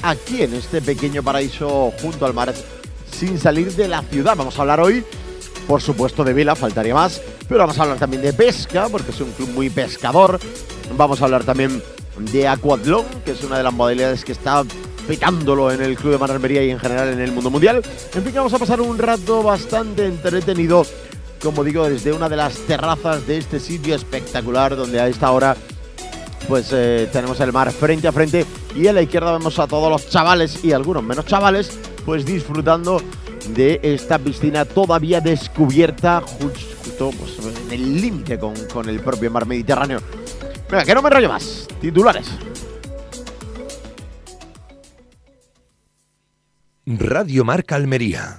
aquí en este pequeño paraíso junto al mar, sin salir de la ciudad. Vamos a hablar hoy, por supuesto, de vela, faltaría más, pero vamos a hablar también de pesca, porque es un club muy pescador. Vamos a hablar también de aquatlón, que es una de las modalidades que está petándolo en el Club de Mar Almería y en general en el mundo mundial. En fin, vamos a pasar un rato bastante entretenido, como digo, desde una de las terrazas de este sitio espectacular, donde a esta hora pues tenemos el mar frente a frente, y a la izquierda vemos a todos los chavales y algunos menos chavales pues disfrutando de esta piscina todavía descubierta justo pues, en el límite con el propio mar Mediterráneo. Venga, que no me enrollo más. Titulares. Radio Marca Almería.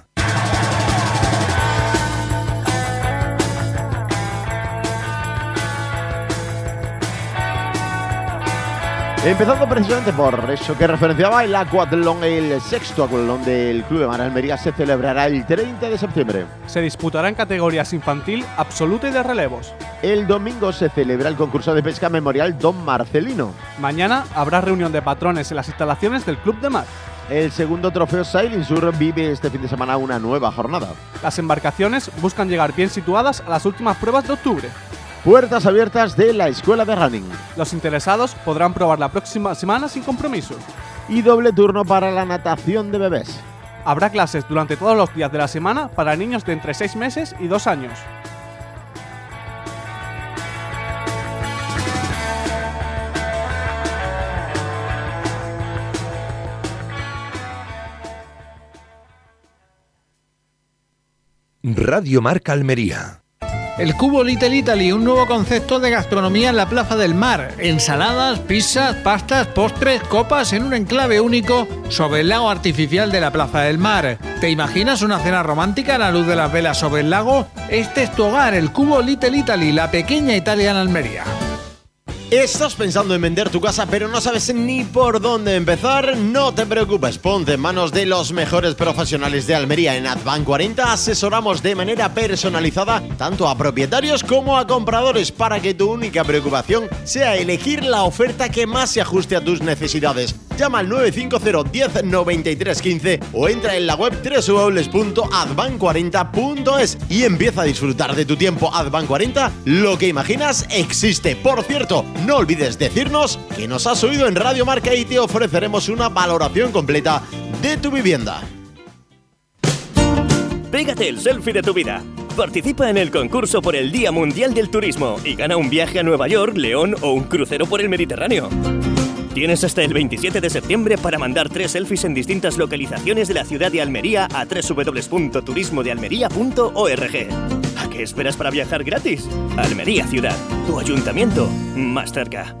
Empezando precisamente por eso que referenciaba el aquatlón, el sexto aquatlón del Club de Mar Almería se celebrará el 30 de septiembre. Se disputará en categorías infantil, absoluta y de relevos. El domingo se celebra el concurso de pesca memorial Don Marcelino. Mañana habrá reunión de patrones en las instalaciones del Club de Mar. El segundo trofeo Sailing Sur vive este fin de semana una nueva jornada. Las embarcaciones buscan llegar bien situadas a las últimas pruebas de octubre. Puertas abiertas de la Escuela de Running. Los interesados podrán probar la próxima semana sin compromiso. Y doble turno para la natación de bebés. Habrá clases durante todos los días de la semana para niños de entre 6 meses y 2 años. Radio Marca Almería. El Cubo Little Italy, un nuevo concepto de gastronomía en la Plaza del Mar. Ensaladas, pizzas, pastas, postres, copas en un enclave único sobre el lago artificial de la Plaza del Mar. ¿Te imaginas una cena romántica a la luz de las velas sobre el lago? Este es tu hogar, el Cubo Little Italy, la pequeña Italia en Almería. ¿Estás pensando en vender tu casa pero no sabes ni por dónde empezar? No te preocupes, ponte en manos de los mejores profesionales de Almería. En Advan 40 asesoramos de manera personalizada tanto a propietarios como a compradores para que tu única preocupación sea elegir la oferta que más se ajuste a tus necesidades. Llama al 950 10 93 15 o entra en la web www.advan40.es y empieza a disfrutar de tu tiempo. Advan 40, lo que imaginas existe. Por cierto, no olvides decirnos que nos has oído en Radio Marca y te ofreceremos una valoración completa de tu vivienda. Pégate el selfie de tu vida. Participa en el concurso por el Día Mundial del Turismo y gana un viaje a Nueva York, León o un crucero por el Mediterráneo. Tienes hasta el 27 de septiembre para mandar 3 selfies en distintas localizaciones de la ciudad de Almería a www.turismodealmería.org. ¿A qué esperas para viajar gratis? Almería Ciudad, tu ayuntamiento más cerca.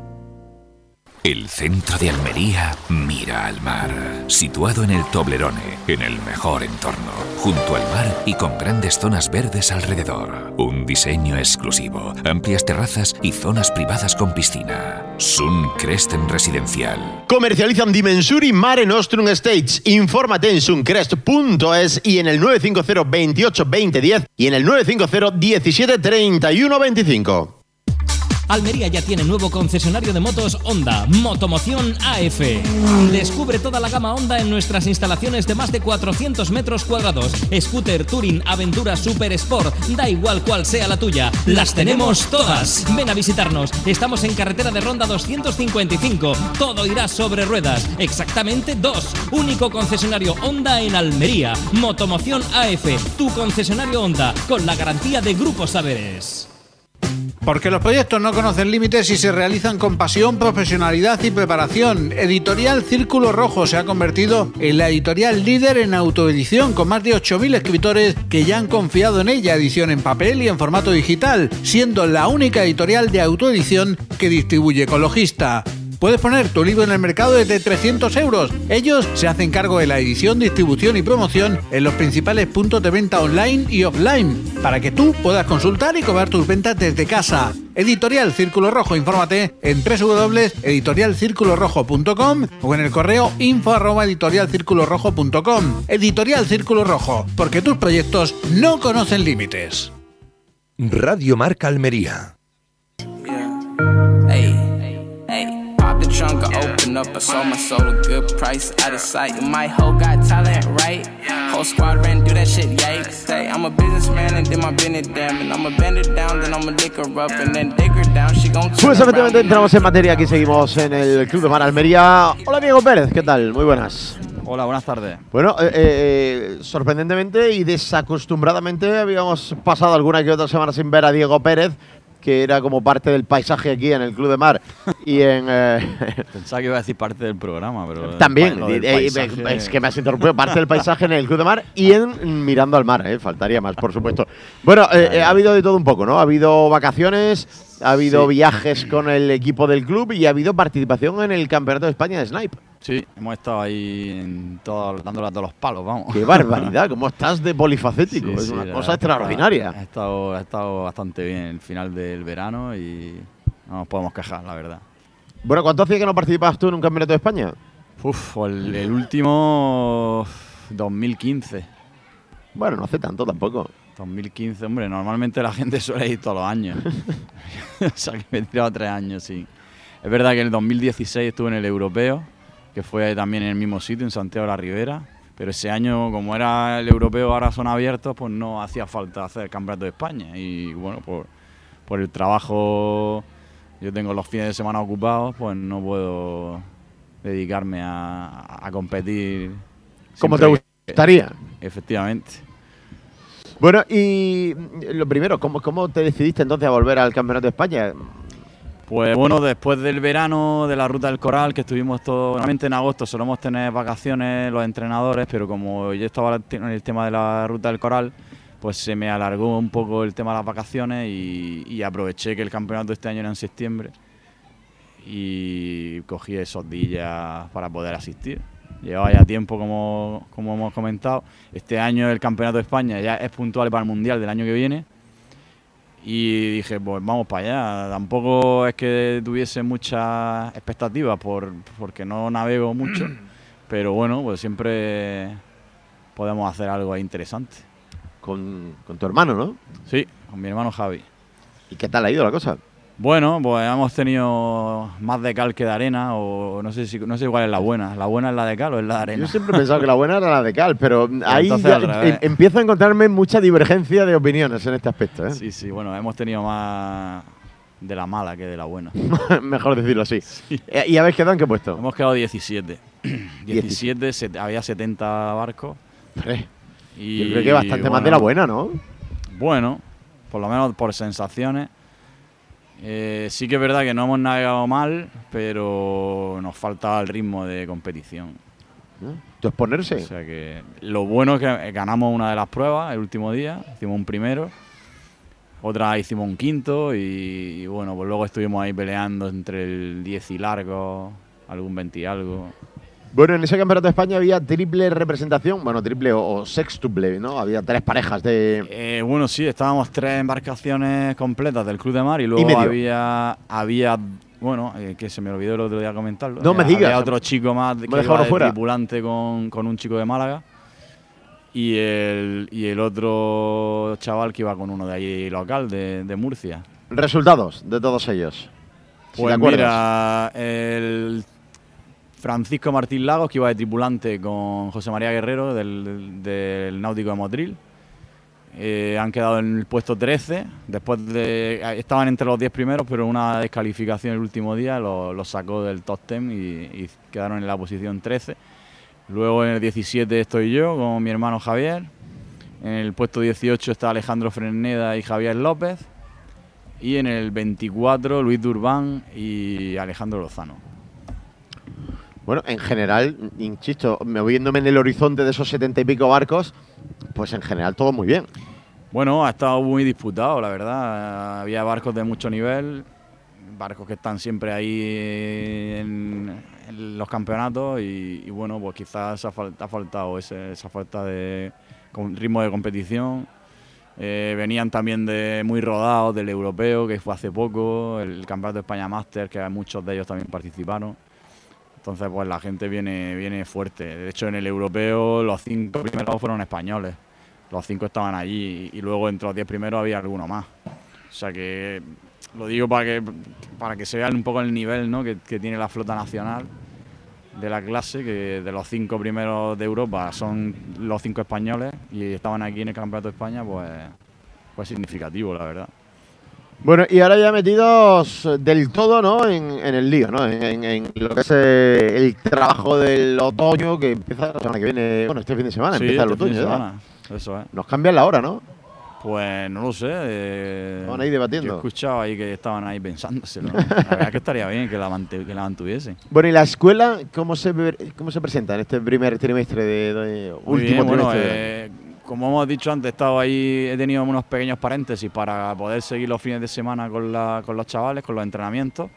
El centro de Almería mira al mar, situado en el Toblerone, en el mejor entorno, junto al mar y con grandes zonas verdes alrededor. Un diseño exclusivo, amplias terrazas y zonas privadas con piscina. Suncresten Residencial. Comercializan Dimensur y Mare Nostrum Estates. Infórmate en suncrest.es y en el 950 28 20 10 y en el 950 17 31 25. Almería ya tiene nuevo concesionario de motos Honda, Motomoción AF. Descubre toda la gama Honda en nuestras instalaciones de más de 400 metros cuadrados. Scooter, Touring, Aventura, Super Sport, da igual cuál sea la tuya, las tenemos todas. Ven a visitarnos, estamos en carretera de Ronda 255. Todo irá sobre ruedas, exactamente 2. Único concesionario Honda en Almería. Motomoción AF, tu concesionario Honda, con la garantía de Grupo Saberes. Porque los proyectos no conocen límites y se realizan con pasión, profesionalidad y preparación. Editorial Círculo Rojo se ha convertido en la editorial líder en autoedición, con más de 8.000 escritores que ya han confiado en ella, edición en papel y en formato digital, siendo la única editorial de autoedición que distribuye Ecologista. Puedes poner tu libro en el mercado desde 300 euros. Ellos se hacen cargo de la edición, distribución y promoción en los principales puntos de venta online y offline, para que tú puedas consultar y cobrar tus ventas desde casa. Editorial Círculo Rojo, infórmate en www.editorialcirculorrojo.com o en el correo info@editorialcirculorrojo.com. Editorial Círculo Rojo, porque tus proyectos no conocen límites. Radio Marca Almería. Trunk, I open growing up, I sold my soul a good price, out of sight. My hoe got talent, right? Whole squad ran, do that shit, yikes. Hey, I'm a businessman and then my business damn. And I'ma bend her down, then I'ma lick her up and then dig her down. She gon' turn Pues efectivamente around. entramos en materia, aquí seguimos en el Club de Mar Almería. Hola Diego Pérez, ¿qué tal? Muy buenas. Hola, buenas tardes. Bueno, sorprendentemente y desacostumbradamente habíamos pasado alguna que otra semana sin ver a Diego Pérez, que era como parte del paisaje aquí en el Club de Mar y en… Pensaba que iba a decir parte del programa, pero… También, lo del paisaje- es que me has interrumpido, parte del paisaje en el Club de Mar y en Mirando al Mar, faltaría más, por supuesto. Bueno, ha habido de todo un poco, ¿no? Ha habido vacaciones, ha habido viajes con el equipo del club y ha habido participación en el Campeonato de España de Snipe. Sí, hemos estado ahí dándole a todos los palos, vamos. ¡Qué barbaridad! ¿Cómo estás de polifacético? Sí, Es sí, una la cosa verdad que extraordinaria. Ha estado bastante bien el final del verano y no nos podemos quejar, la verdad. Bueno, ¿cuánto hacía que no participabas tú en un Campeonato de España? Uf, el último 2015. Bueno, no hace tanto tampoco. 2015, hombre, normalmente la gente suele ir todos los años. O sea que me he tirado 3 años, sí. Es verdad que en el 2016 estuve en el Europeo, que fue también en el mismo sitio, en Santiago de la Ribera. Pero ese año, como era el Europeo, ahora son abiertos, pues no hacía falta hacer el Campeonato de España. Y bueno, por el trabajo, yo tengo los fines de semana ocupados, pues no puedo dedicarme a competir. Como te siempre gustaría. Efectivamente. Bueno, y lo primero, ¿cómo te decidiste entonces a volver al Campeonato de España? Pues bueno, después del verano de la Ruta del Coral, que estuvimos todos, normalmente en agosto solemos tener vacaciones los entrenadores, pero como yo estaba en el tema de la Ruta del Coral, pues se me alargó un poco el tema de las vacaciones y aproveché que el campeonato este año era en septiembre y cogí esos días para poder asistir. Llevaba ya tiempo, como hemos comentado. Este año el Campeonato de España ya es puntual para el Mundial del año que viene. Y dije, pues vamos para allá. Tampoco es que tuviese muchas expectativas porque no navego mucho. Pero bueno, pues siempre podemos hacer algo ahí interesante. Con tu hermano, ¿no? Sí, con mi hermano Javi. ¿Y qué tal ha ido la cosa? Bueno, pues hemos tenido más de cal que de arena, o no sé cuál es la buena. ¿La buena es la de cal o es la de arena? Yo siempre he pensado que la buena era la de cal, pero ahí entonces ya al revés. empiezo a encontrarme mucha divergencia de opiniones en este aspecto, ¿eh? Sí, bueno, hemos tenido más de la mala que de la buena. Mejor decirlo así. ¿Y habéis quedado en qué puesto? Hemos quedado 17. 17, había 70 barcos. Yo creo que bastante más de la buena, ¿no? Bueno, por lo menos por sensaciones. Sí que es verdad que no hemos navegado mal, pero nos faltaba el ritmo de competición. ¿Tu exponerse? O sea que lo bueno es que ganamos una de las pruebas el último día, hicimos un primero, otra hicimos un quinto y bueno, pues luego estuvimos ahí peleando entre el 10 y largo, algún 20 y algo. Bueno, en ese Campeonato de España había triple representación, bueno, triple o sextuple, ¿no? Había 3 parejas de… Bueno, sí, estábamos 3 embarcaciones completas del Club de Mar y luego había bueno, que se me olvidó el otro día comentarlo. No me digas. Había otro chico más que iba de tripulante con un chico de Málaga y el otro chaval que iba con uno de allí local, de Murcia. ¿Resultados de todos ellos? Pues mira, el Francisco Martín Lagos, que iba de tripulante con José María Guerrero del Náutico de Motril. Han quedado en el puesto 13. Estaban entre los 10 primeros, pero una descalificación el último día los sacó del top 10 y quedaron en la posición 13. Luego en el 17 estoy yo con mi hermano Javier. En el puesto 18 está Alejandro Fresneda y Javier López. Y en el 24 Luis Durbán y Alejandro Lozano. Bueno, en general, insisto, moviéndome en el horizonte de esos 70 y pico barcos, pues en general todo muy bien. Bueno, ha estado muy disputado, la verdad. Había barcos de mucho nivel, barcos que están siempre ahí en los campeonatos y bueno, pues quizás ha faltado esa falta de ritmo de competición. Venían también muy rodados del europeo, que fue hace poco, el Campeonato de España Master, que muchos de ellos también participaron. Entonces, pues la gente viene fuerte. De hecho, en el europeo los 5 primeros fueron españoles. Los 5 estaban allí y luego entre los 10 primeros había alguno más. O sea que lo digo para que se vean un poco el nivel, ¿no?, que tiene la flota nacional de la clase, que de los 5 primeros de Europa son los 5 españoles y estaban aquí en el Campeonato de España, pues significativo, la verdad. Bueno, y ahora ya metidos del todo, ¿no? En el lío, ¿no? En lo que es el trabajo del otoño, que empieza la semana que viene. Bueno, este fin de semana empieza el otoño, ¿verdad? Eso es. Nos cambian la hora, ¿no? Pues no lo sé. Van ahí debatiendo. Yo he escuchado ahí que estaban ahí pensándoselo, ¿no? La verdad es que estaría bien que la mantuviesen. Bueno, ¿y la escuela cómo se presenta en este primer trimestre de último trimestre? Como hemos dicho antes, he tenido unos pequeños paréntesis para poder seguir los fines de semana con los chavales, con los entrenamientos.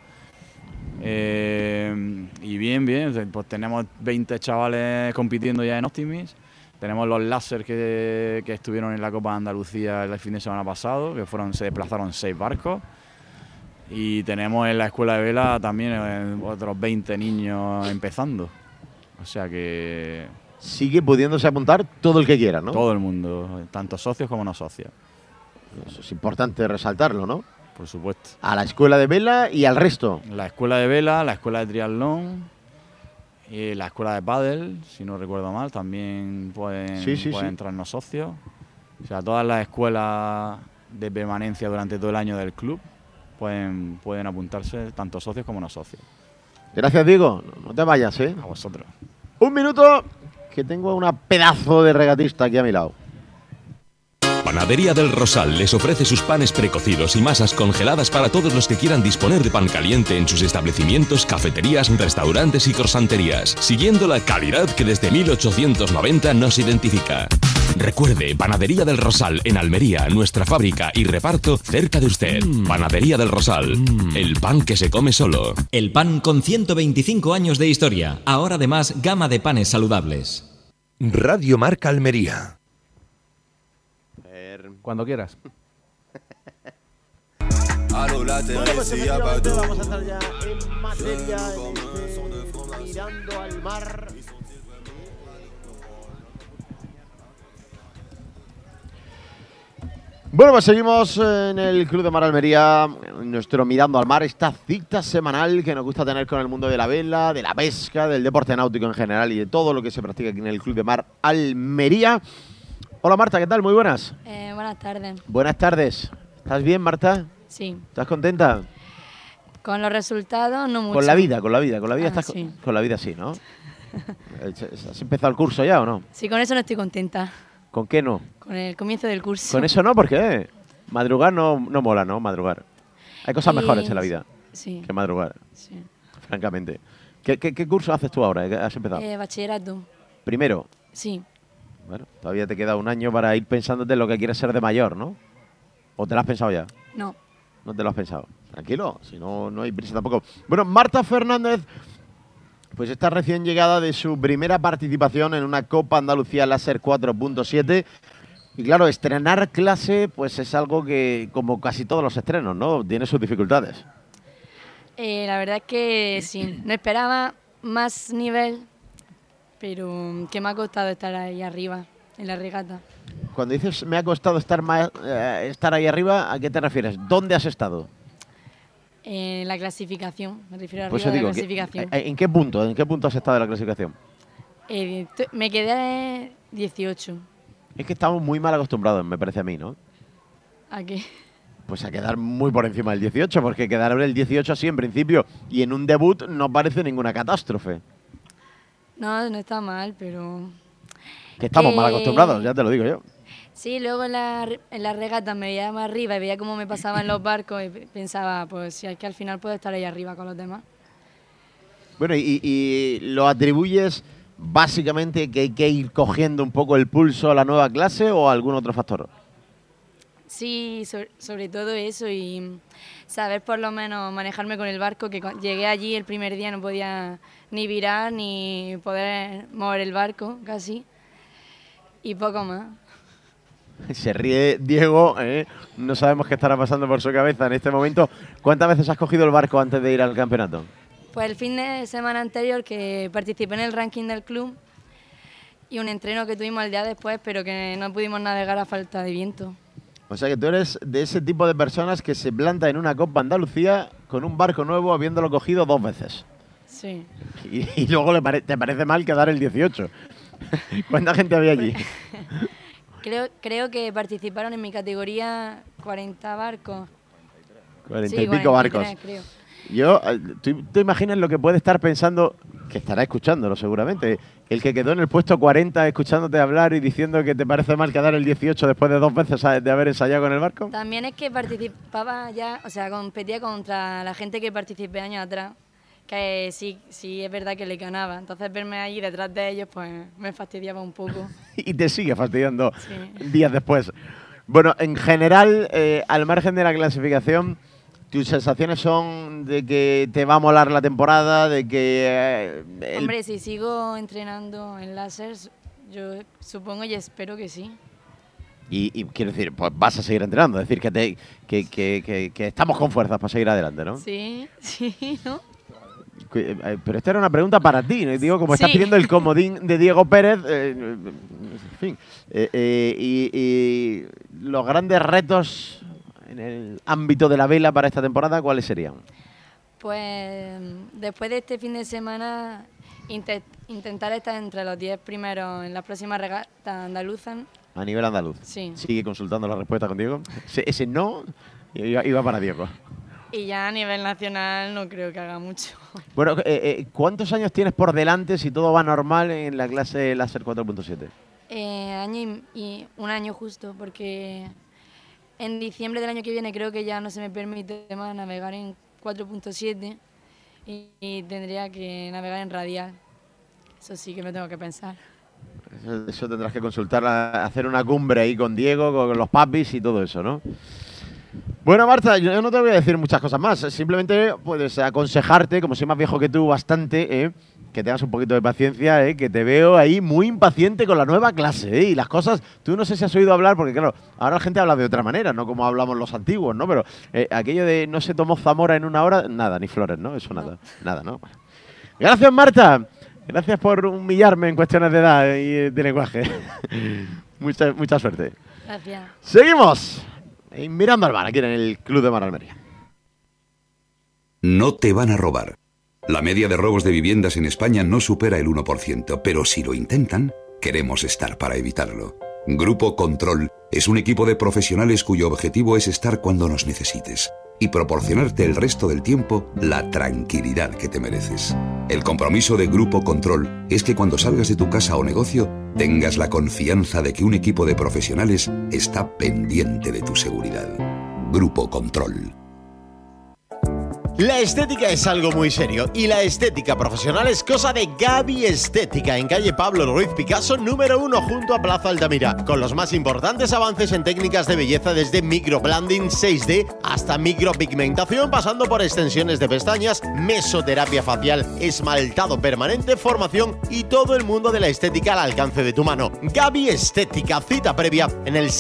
Y bien, pues tenemos 20 chavales compitiendo ya en Optimis. Tenemos los láser que estuvieron en la Copa de Andalucía el fin de semana pasado, que se desplazaron 6 barcos. Y tenemos en la escuela de vela también otros 20 niños empezando. O sea que... Sigue pudiéndose apuntar todo el que quiera, ¿no? Todo el mundo, tanto socios como no socios. Eso es importante resaltarlo, ¿no? Por supuesto. A la escuela de vela y al resto. La escuela de vela, la escuela de triatlón... Y la escuela de pádel, si no recuerdo mal, también pueden entrarnos socios. O sea, todas las escuelas de permanencia durante todo el año del club pueden apuntarse, tanto socios como no socios. Gracias, Diego. No te vayas, ¿eh? A vosotros. Un minuto, que tengo una pedazo de regatista aquí a mi lado. Panadería del Rosal les ofrece sus panes precocidos y masas congeladas para todos los que quieran disponer de pan caliente en sus establecimientos, cafeterías, restaurantes y croissanterías, siguiendo la calidad que desde 1890 nos identifica. Recuerde, Panadería del Rosal en Almería, nuestra fábrica y reparto cerca de usted. Panadería del Rosal, el pan que se come solo. El pan con 125 años de historia, ahora además gama de panes saludables. Radio Marca Almería. Cuando quieras. Bueno, pues efectivamente vamos a estar ya en materia en Mirando al Mar. Bueno, pues seguimos en el Club de Mar Almería, nuestro Mirando al Mar, esta cita semanal que nos gusta tener con el mundo de la vela, de la pesca, del deporte náutico en general y de todo lo que se practica aquí en el Club de Mar Almería. Hola Marta, ¿qué tal? Muy buenas. Buenas tardes. Buenas tardes. ¿Estás bien, Marta? Sí. ¿Estás contenta? Con los resultados no mucho. Con la vida estás sí. Con la vida sí, ¿no? ¿Has empezado el curso ya o no? Sí, con eso no estoy contenta. ¿Con qué no? Con el comienzo del curso. Con eso no, ¿por qué? Madrugar no mola, ¿no? Madrugar. Hay cosas mejores en la vida que madrugar. Sí. Francamente. ¿Qué curso haces tú ahora? ¿Has empezado? Bachillerato. ¿Primero? Sí. Bueno, todavía te queda un año para ir pensándote lo que quieres ser de mayor, ¿no? ¿O te lo has pensado ya? No. No te lo has pensado. Tranquilo, si no, no hay prisa tampoco. Bueno, Marta Fernández, pues está recién llegada de su primera participación en una Copa Andalucía Láser 4.7. Y claro, estrenar clase, pues es algo que, como casi todos los estrenos, ¿no? Tiene sus dificultades. La verdad es que sí. No esperaba más nivel, pero que me ha costado estar ahí arriba, en la regata. Cuando dices me ha costado estar ahí arriba, ¿a qué te refieres? ¿Dónde has estado? En la clasificación, me refiero a Pues arriba de la clasificación. ¿En qué punto? ¿En qué punto has estado de la clasificación? Me quedé 18. Es que estamos muy mal acostumbrados, me parece a mí, ¿no? ¿A qué? Pues a quedar muy por encima del 18, porque quedar el 18 así en principio y en un debut no parece ninguna catástrofe. No está mal, pero... Que estamos mal acostumbrados, ya te lo digo yo. Sí, luego en la regata me veía más arriba y veía cómo me pasaban los barcos y pensaba, pues si es que al final puedo estar ahí arriba con los demás. Bueno, y lo atribuyes básicamente que hay que ir cogiendo un poco el pulso a la nueva clase o a algún otro factor. Sí, sobre todo eso y saber por lo menos manejarme con el barco, que llegué allí el primer día no podía ni virar ni poder mover el barco casi y poco más. Se ríe Diego, no sabemos qué estará pasando por su cabeza en este momento. ¿Cuántas veces has cogido el barco antes de ir al campeonato? Pues el fin de semana anterior que participé en el ranking del club y un entreno que tuvimos el día después, pero que no pudimos navegar a falta de viento. O sea que tú eres de ese tipo de personas que se planta en una Copa Andalucía con un barco nuevo habiéndolo cogido 2 veces. Sí. Y luego te parece mal quedar el 18. ¿Cuánta gente había allí? Creo que participaron en mi categoría 40 barcos. 40 y pico barcos. Creo. ¿Tú te imaginas lo que puede estar pensando, que estará escuchándolo seguramente, el que quedó en el puesto 40 escuchándote hablar y diciendo que te parece mal quedar el 18 después de 2 veces de haber ensayado con el barco? También es que participaba ya, o sea, competía contra la gente que participé años atrás, que sí es verdad que le ganaba. Entonces verme ahí detrás de ellos, pues me fastidiaba un poco. Y te sigue fastidiando días después. Bueno, en general, al margen de la clasificación, ¿tus sensaciones son de que te va a molar la temporada, de que... Hombre, si sigo entrenando en láseres, yo supongo y espero que sí. Y quiero decir, pues vas a seguir entrenando, es decir, que estamos con fuerzas para seguir adelante, ¿no? Sí, ¿no? Pero esta era una pregunta para ti, ¿no? Digo, como estás pidiendo el comodín de Diego Pérez, en fin. Y los grandes retos en el ámbito de la vela para esta temporada, ¿cuáles serían? Pues después de este fin de semana intentar estar entre los 10 primeros en la próxima regata andaluza. A nivel andaluz. Sí. Sigue consultando la respuesta con Diego. Ese no iba para Diego. Y ya a nivel nacional no creo que haga mucho. Bueno, ¿cuántos años tienes por delante si todo va normal en la clase Láser 4.7? Año y un año justo, porque en diciembre del año que viene creo que ya no se me permite más navegar en 4.7 y tendría que navegar en radial. Eso sí que me tengo que pensar. Eso tendrás que consultar, hacer una cumbre ahí con Diego, con los papis y todo eso, ¿no? Bueno, Marta, yo no te voy a decir muchas cosas más. Simplemente puedes aconsejarte, como soy más viejo que tú bastante, que tengas un poquito de paciencia, que te veo ahí muy impaciente con la nueva clase, y las cosas, tú no sé si has oído hablar, porque claro, ahora la gente habla de otra manera, no como hablamos los antiguos, ¿no? Pero aquello de no se tomó Zamora en una hora, nada, ni flores, ¿no? Eso nada, ¿no? Gracias, Marta. Gracias por humillarme en cuestiones de edad y de lenguaje. mucha suerte. Gracias. Seguimos. Mirando al mar, aquí en el Club de Mar Almería. No te van a robar. La media de robos de viviendas en España no supera el 1%, pero si lo intentan, queremos estar para evitarlo. Grupo Control es un equipo de profesionales cuyo objetivo es estar cuando nos necesites y proporcionarte el resto del tiempo la tranquilidad que te mereces. El compromiso de Grupo Control es que cuando salgas de tu casa o negocio tengas la confianza de que un equipo de profesionales está pendiente de tu seguridad. Grupo Control. La estética es algo muy serio y la estética profesional es cosa de Gaby Estética en calle Pablo Ruiz Picasso número 1 junto a Plaza Altamira, con los más importantes avances en técnicas de belleza desde microblending 6D hasta micropigmentación, pasando por extensiones de pestañas, mesoterapia facial, esmaltado permanente, formación y todo el mundo de la estética al alcance de tu mano. Gaby Estética, cita previa en el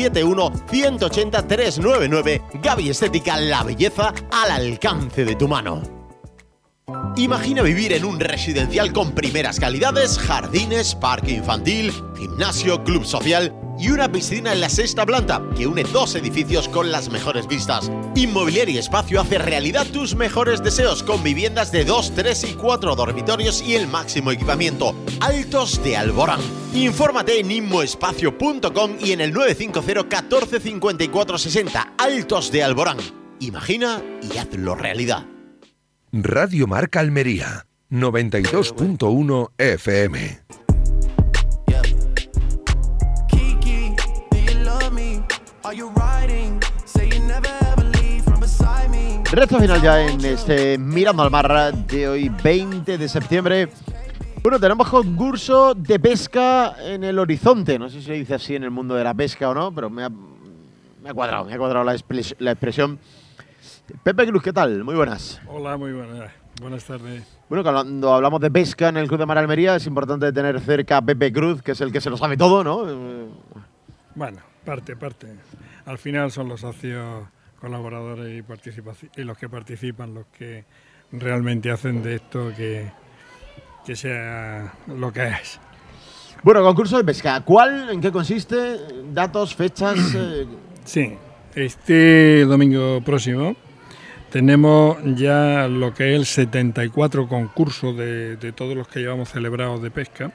671-180-399. Gaby Estética, la belleza al alcance de tu mano. Imagina vivir en un residencial con primeras calidades, jardines, parque infantil, gimnasio, club social y una piscina en la 6ª planta que une 2 edificios con las mejores vistas. Inmobiliaria Espacio hace realidad tus mejores deseos con viviendas de 2, 3 y 4 dormitorios y el máximo equipamiento. Altos de Alborán. Infórmate en inmoespacio.com y en el 950 14 54 60. Altos de Alborán. Imagina y hazlo realidad. Radio Marca Almería, 92.1 FM. Recta final ya en este Mirando al Mar de hoy, 20 de septiembre. Bueno, tenemos concurso de pesca en el horizonte. No sé si se dice así en el mundo de la pesca o no, pero me ha cuadrado la expresión. Pepe Cruz, ¿qué tal? Muy buenas. Hola, muy buenas. Buenas tardes. Bueno, cuando hablamos de pesca en el Club de Mar Almería es importante tener cerca a Pepe Cruz, que es el que se lo sabe todo, ¿no? Bueno, parte. Al final son los socios, colaboradores y los que participan los que realmente hacen de esto que sea lo que es. Bueno, concurso de pesca. ¿En qué consiste? ¿Datos, fechas? Sí, este domingo próximo tenemos ya lo que es el 74 concursos de todos los que llevamos celebrados de pesca.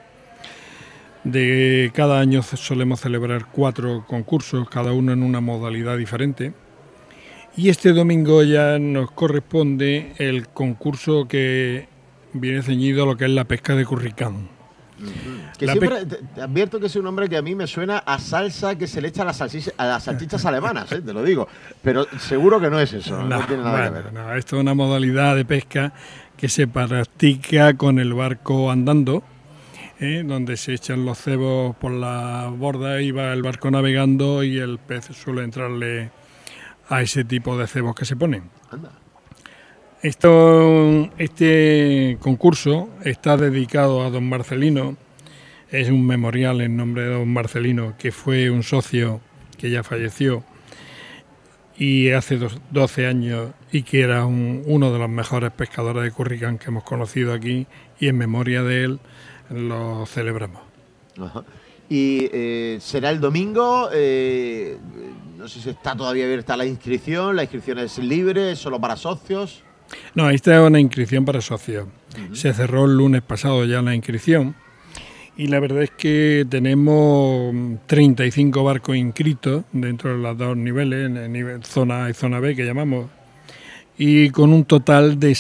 De cada año solemos celebrar 4 concursos, cada uno en una modalidad diferente. Y este domingo ya nos corresponde el concurso que viene ceñido a lo que es la pesca de curricán. Que siempre te advierto que es un nombre que a mí me suena a salsa que se le echa a las salchichas alemanas, te lo digo. Pero seguro que no es eso, no tiene nada que ver. No, esto es una modalidad de pesca que se practica con el barco andando, donde se echan los cebos por la borda y va el barco navegando y el pez suele entrarle a ese tipo de cebos que se ponen. Anda. Este concurso está dedicado a don Marcelino, es un memorial en nombre de don Marcelino, que fue un socio que ya falleció y hace 12 años y que era uno de los mejores pescadores de curricán que hemos conocido aquí, y en memoria de él lo celebramos. Ajá. Y será el domingo, no sé si está todavía abierta la inscripción es libre, solo para socios. No, esta es una inscripción para socios. Se cerró el lunes pasado ya la inscripción y la verdad es que tenemos 35 barcos inscritos dentro de los 2 niveles, en el nivel zona A y zona B que llamamos, y con un total de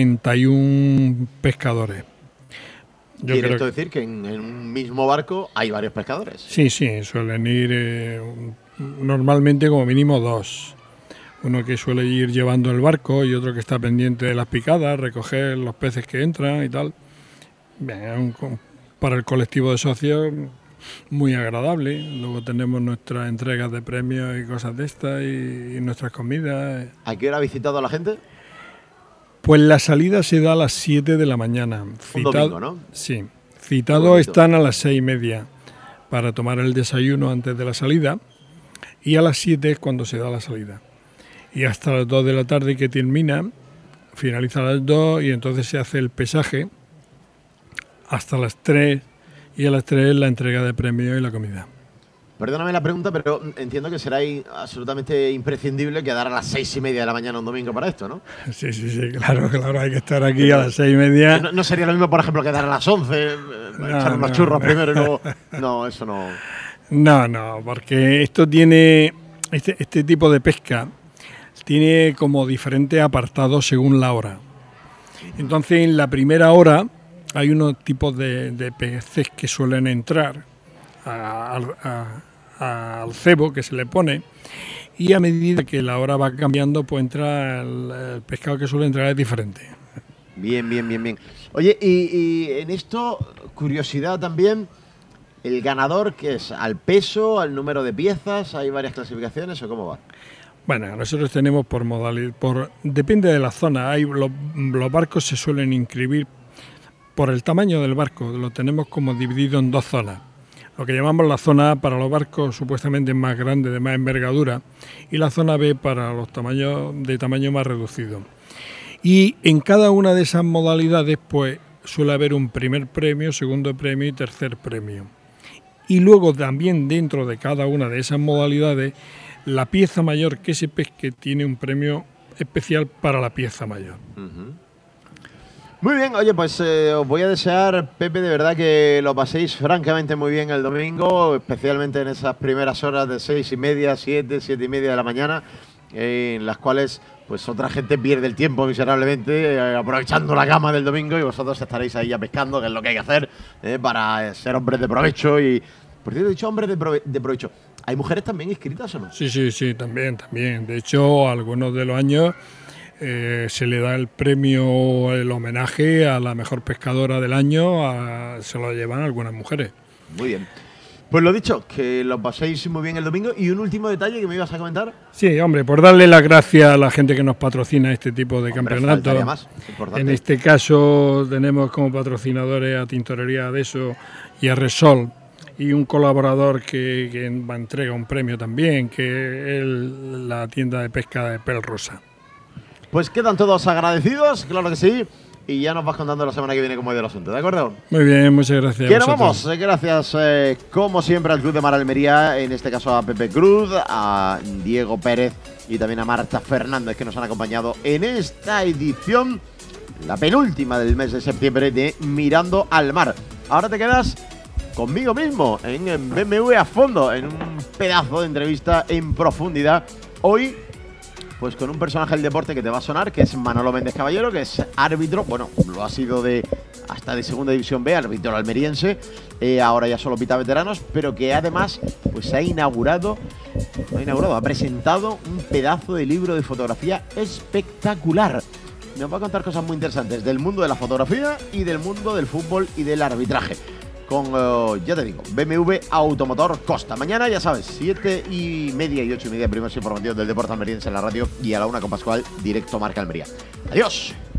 71 pescadores. ¿Quiere esto decir que en un mismo barco hay varios pescadores? Sí, suelen ir normalmente como mínimo 2. Uno que suele ir llevando el barco y otro que está pendiente de las picadas, recoger los peces que entran y tal. Bien, para el colectivo de socios muy agradable. Luego tenemos nuestras entregas de premios y cosas de estas y nuestras comidas. ¿A qué hora ha visitado a la gente? Pues la salida se da a las 7 de la mañana. Un domingo, ¿no? Sí. Citados están a las 6:30 para tomar el desayuno antes de la salida y a las 7 es cuando se da la salida. Y hasta las 2 de la tarde que termina, finaliza a las 2 y entonces se hace el pesaje hasta las 3 y a las 3 la entrega de premios y la comida. Perdóname la pregunta, pero entiendo que será absolutamente imprescindible quedar a las 6:30 de la mañana un domingo para esto, ¿no? Sí, claro, hay que estar aquí a las 6:30. No sería lo mismo, por ejemplo, quedar a las 11, echar unos churros primero y luego... No, eso no... No, porque esto tiene... Este tipo de pesca tiene como diferentes apartados según la hora. Entonces, en la primera hora hay unos tipos de peces que suelen entrar al cebo que se le pone, y a medida que la hora va cambiando, pues entra el pescado que suele entrar es diferente. Bien. Oye, y en esto, curiosidad también, ¿el ganador qué es? ¿Al peso, al número de piezas? ¿Hay varias clasificaciones o cómo va? Bueno, nosotros tenemos por modalidad, depende de la zona. Los barcos se suelen inscribir por el tamaño del barco, lo tenemos como dividido en 2 zonas. Lo que llamamos la zona A para los barcos supuestamente más grandes, de más envergadura, y la zona B para los de tamaño más reducido. Y en cada una de esas modalidades pues suele haber un primer premio, segundo premio y tercer premio. Y luego también dentro de cada una de esas modalidades, la pieza mayor que se pesque tiene un premio especial para la pieza mayor. Muy bien, oye, pues os voy a desear, Pepe, de verdad que lo paséis francamente muy bien el domingo, especialmente en esas primeras horas de 6:30, 7:30 de la mañana, en las cuales pues otra gente pierde el tiempo miserablemente aprovechando la cama del domingo, y vosotros estaréis ahí ya pescando, que es lo que hay que hacer para ser hombres de provecho. Y, por cierto, he dicho hombres de provecho, ¿hay mujeres también inscritas o no? Sí, también. De hecho, algunos de los años se le da el premio, el homenaje a la mejor pescadora del año, se lo llevan algunas mujeres. Muy bien. Pues lo dicho, que lo paséis muy bien el domingo. Y un último detalle que me ibas a comentar. Sí, hombre, por darle las gracias a la gente que nos patrocina este tipo de campeonatos. En este caso tenemos como patrocinadores a Tintorería Adeso y a Resol, y un colaborador que entrega un premio también, que es la tienda de pesca de Pel Rosa. Pues quedan todos agradecidos, claro que sí. y ya nos vas contando la semana que viene cómo ha ido el asunto, ¿de acuerdo? Muy bien, muchas gracias. Que nos vamos. Gracias, como siempre, al Club de Mar Almería, en este caso a Pepe Cruz, a Diego Pérez y también a Marta Fernández, que nos han acompañado en esta edición, la penúltima del mes de septiembre de Mirando al Mar. Ahora te quedas conmigo mismo en BMW a fondo, en un pedazo de entrevista en profundidad. Hoy, pues con un personaje del deporte que te va a sonar, que es Manolo Méndez Caballero, que es árbitro, bueno, lo ha sido hasta de segunda división B, árbitro almeriense, ahora ya solo pita veteranos, pero que además pues ha presentado un pedazo de libro de fotografía espectacular. Nos va a contar cosas muy interesantes del mundo de la fotografía y del mundo del fútbol y del arbitraje. Con, ya te digo, BMW Automotor Costa. Mañana, ya sabes, 7:30 y 8:30, primeros informativos del deporte almeriense en la radio, y a la 1 con Pascual, directo Marca Almería. Adiós.